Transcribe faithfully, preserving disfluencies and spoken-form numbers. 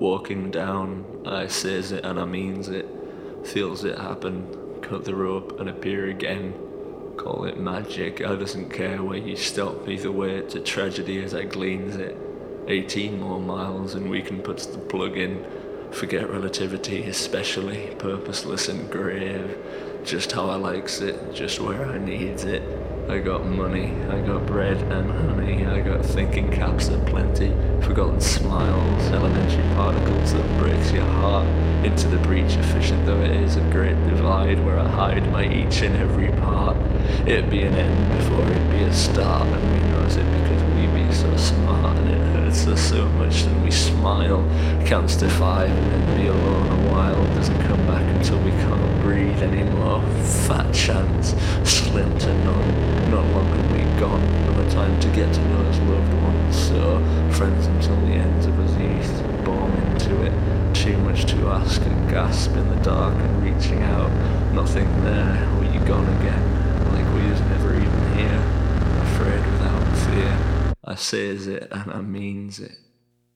Walking down, I says it and I means it. Feels it happen, cut the rope and appear again. Call it magic, I doesn't care where you stop. Either way, it's a tragedy as I gleans it. Eighteen more miles and we can put the plug in. Forget relativity, especially purposeless and grave. Just how I likes it, just where I needs it. I got money, I got bread and honey, I got thinking caps aplenty, forgotten smiles, elementary particles that breaks your heart into the breach, efficient though it is, a great divide where I hide my each and every part. It'd be an end before it'd be a start, and we knows it because we be so smart, and it hurts us so much that we smile, counts to five and then be alone a while, doesn't come back until we can't breathe anymore. Fat chance, slim to none. Not long and we gone, no time to get to know his loved ones. So, friends until the ends of his youth, born into it. Too much to ask, and gasp in the dark and reaching out. Nothing there, were you gone again? Like we was never even here. Afraid without fear. I says it and I means it.